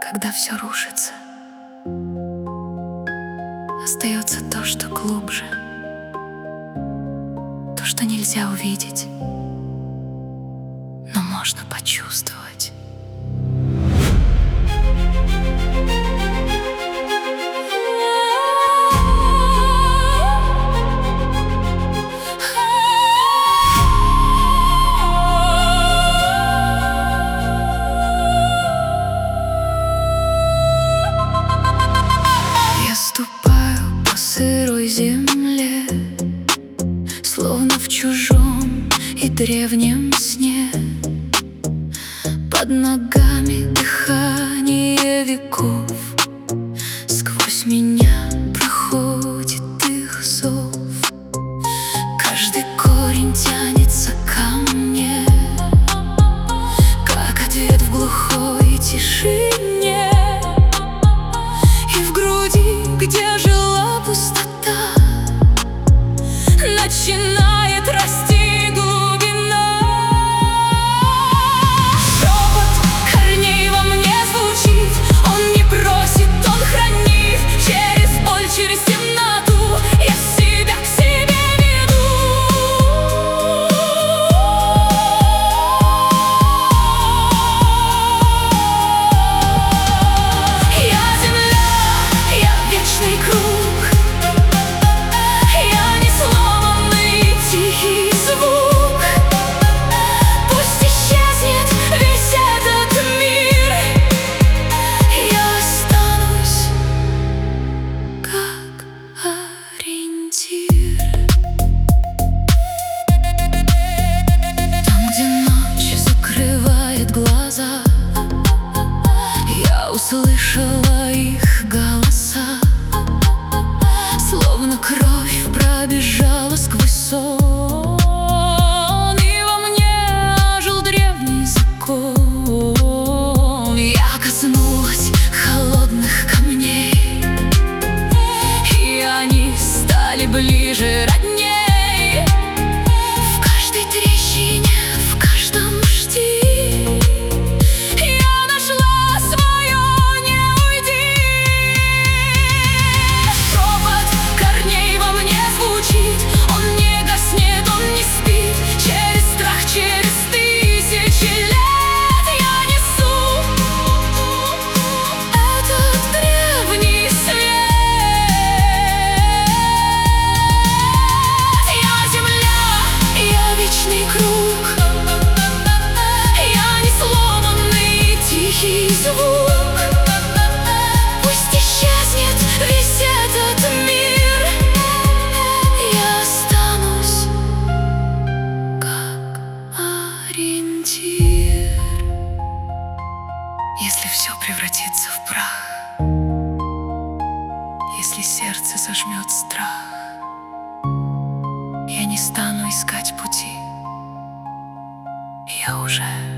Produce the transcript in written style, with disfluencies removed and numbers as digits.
Когда все рушится, остается то, что глубже, то, что нельзя увидеть, но можно почувствовать. Ступаю по сырой земле, словно в чужом и древнем сне. Под ногами дыхание веков, сквозь меня проходит их зов. Каждый корень тянется ко мне, как ответ в глухой тишине. Где жила пустота, начинает расти глубина. Шепот корней во мне звучит, он не просит, он хранит. Через боль, через темноту я себя к себе веду. Я земля, я вечный круг, я не сломанный тихий звук. Пусть исчезнет весь этот мир, я останусь как ориентир. Там, где ночь закрывает глаза, я услышала их голоса. Словно кровь пробежала сквозь сон, и во мне ожил древний закон. Я коснулась холодных камней, и они стали ближе, родней. В каждой трещине, в каждом жди я нашла свое «не уйди». Шепот корней во мне звучит, он не гаснет, он не спит. Через страх, через тысячи лет я несу этот древний свет. Я земля, я вечный круг, я не сломанный тихий звук. Пусть исчезнет весь этот мир, я останусь как ориентир. Если все превратится в прах, если сердце зажмет страх, я не стану искать пути, я уже